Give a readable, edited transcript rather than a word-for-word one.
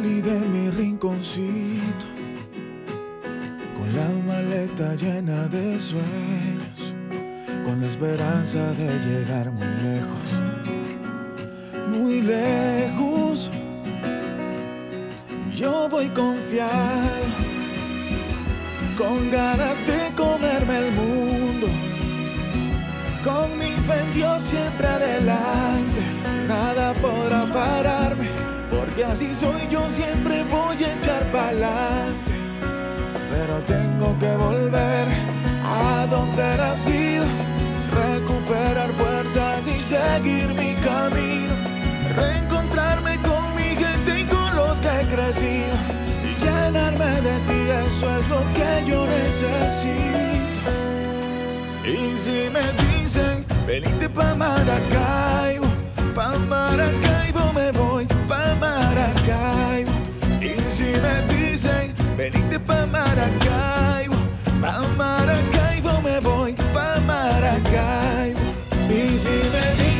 Salí de mi rinconcito con la maleta llena de sueños, con la esperanza de llegar muy lejos, muy lejos. Yo voy confiado, con ganas de comerme el mundo, con mi fe en Dios siempre adelante. Nada podrá pararme, porque así soy yo, siempre voy a echar pa'lante. Pero tengo que volver a donde he nacido, recuperar fuerzas y seguir mi camino, reencontrarme con mi gente y con los que he crecido, y llenarme de ti, eso es lo que yo necesito. Y si me dicen, venite pa' Maracaibo, me voy pa' Maracaibo. Y si me dicen, venite pa' Maracaibo, me voy pa' Maracaibo. Y si me dicen,